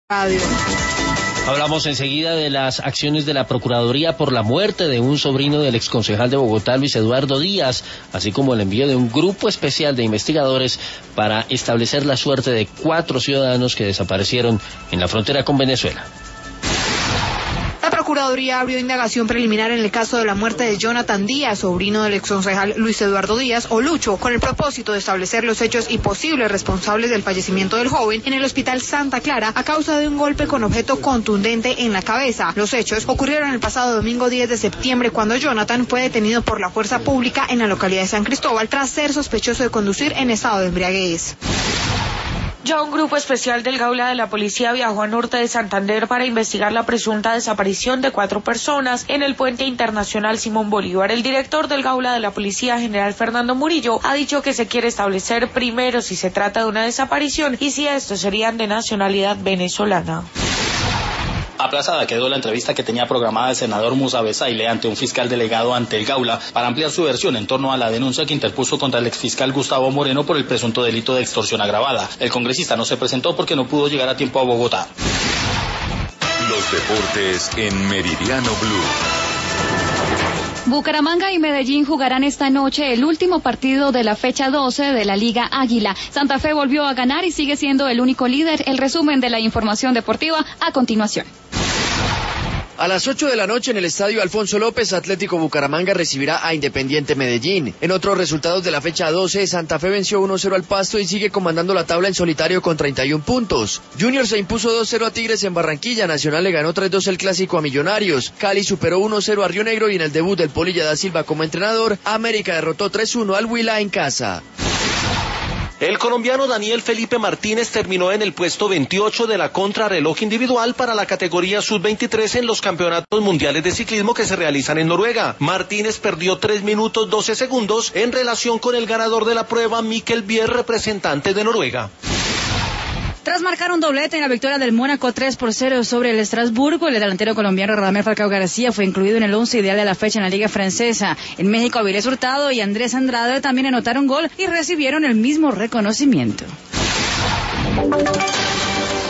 Radio. Hablamos enseguida de las acciones de la Procuraduría por la muerte de un sobrino del exconcejal de Bogotá, Luis Eduardo Díaz, así como el envío de un grupo especial de investigadores para establecer la suerte de 4 ciudadanos que desaparecieron en la frontera con Venezuela. La Procuraduría abrió indagación preliminar en el caso de la muerte de Jonathan Díaz, sobrino del exconcejal Luis Eduardo Díaz, o Lucho, con el propósito de establecer los hechos y posibles responsables del fallecimiento del joven en el Hospital Santa Clara a causa de un golpe con objeto contundente en la cabeza. Los hechos ocurrieron el pasado domingo 10 de septiembre, cuando Jonathan fue detenido por la fuerza pública en la localidad de San Cristóbal tras ser sospechoso de conducir en estado de embriaguez. Ya un grupo especial del Gaula de la Policía viajó al norte de Santander para investigar la presunta desaparición de 4 personas en el puente internacional Simón Bolívar. El director del Gaula de la Policía, general Fernando Murillo, ha dicho que se quiere establecer primero si se trata de una desaparición y si estos serían de nacionalidad venezolana. Aplazada quedó la entrevista que tenía programada el senador Musa Besaile ante un fiscal delegado ante el Gaula para ampliar su versión en torno a la denuncia que interpuso contra el exfiscal Gustavo Moreno por el presunto delito de extorsión agravada. El congresista no se presentó porque no pudo llegar a tiempo a Bogotá. Los deportes en Meridiano Blue. Bucaramanga y Medellín jugarán esta noche el último partido de la fecha 12 de la Liga Águila. Santa Fe volvió a ganar y sigue siendo el único líder. El resumen de la información deportiva a continuación. A las 8 de la noche en el estadio Alfonso López, Atlético Bucaramanga recibirá a Independiente Medellín. En otros resultados de la fecha 12, Santa Fe venció 1-0 al Pasto y sigue comandando la tabla en solitario con 31 puntos. Junior se impuso 2-0 a Tigres en Barranquilla, Nacional le ganó 3-2 el clásico a Millonarios, Cali superó 1-0 a Río Negro y en el debut del Polilla da Silva como entrenador, América derrotó 3-1 al Huila en casa. El colombiano Daniel Felipe Martínez terminó en el puesto 28 de la contrarreloj individual para la categoría sub-23 en los campeonatos mundiales de ciclismo que se realizan en Noruega. Martínez perdió 3 minutos 12 segundos en relación con el ganador de la prueba, Mikkel Bjerg, representante de Noruega. Tras marcar un doblete en la victoria del Mónaco 3-0 sobre el Estrasburgo, el delantero colombiano Radamel Falcao García fue incluido en el 11 ideal de la fecha en la Liga Francesa. En México, Avilés Hurtado y Andrés Andrade también anotaron gol y recibieron el mismo reconocimiento.